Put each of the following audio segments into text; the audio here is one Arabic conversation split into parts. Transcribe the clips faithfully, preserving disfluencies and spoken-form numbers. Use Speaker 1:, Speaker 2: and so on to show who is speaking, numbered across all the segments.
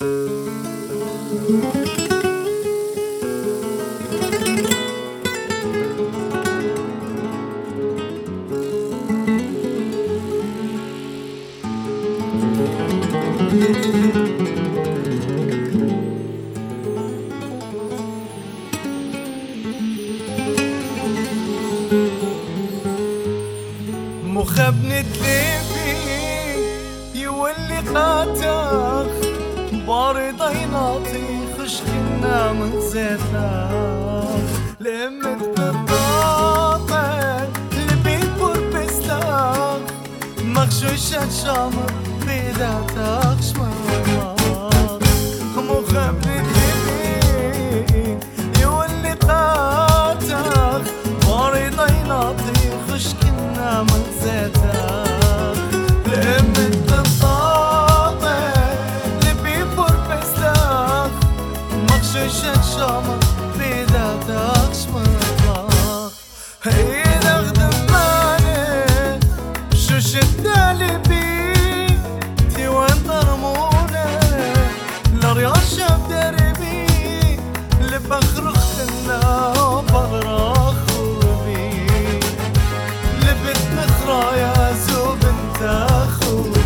Speaker 1: مخبنة ليبي يولي قاتخ بارد يناطي خشكنا من زيتاخ لمت بالطاقة لبيت بربستاخ مغشوشة شامر بيدا تاخش مرمار. مخبنة ليبي يولي قاتخ بارد يناطي خشكنا من زيتاخ لمت بالطاقة لبيت بربستاخ مغشوشة شامر بيدا تاخش مرمار. هي نخدم ماني بشوش الدالبي تيوان ضرمونة لرياشة بدربي لبخرخ خنا بغرخ خوبي لبت مخرايا زوب انت خوبي.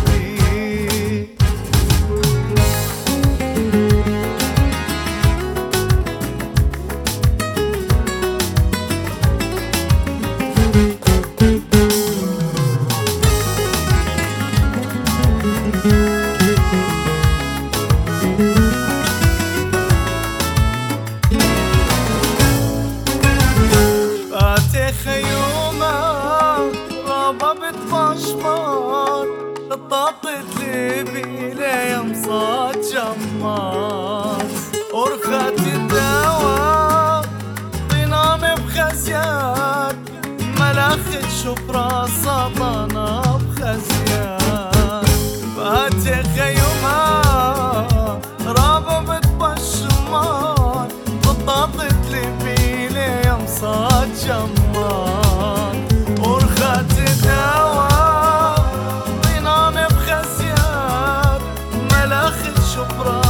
Speaker 1: طاقت ليبي ليم صاد جمار أرخت الدواء طنام بخزيان ملاخت شبرا سطنا بخزيان فاتي خيوما رابط بالشمال طاقت ليبي ليم صاد جمار أرخت الدواء شبرا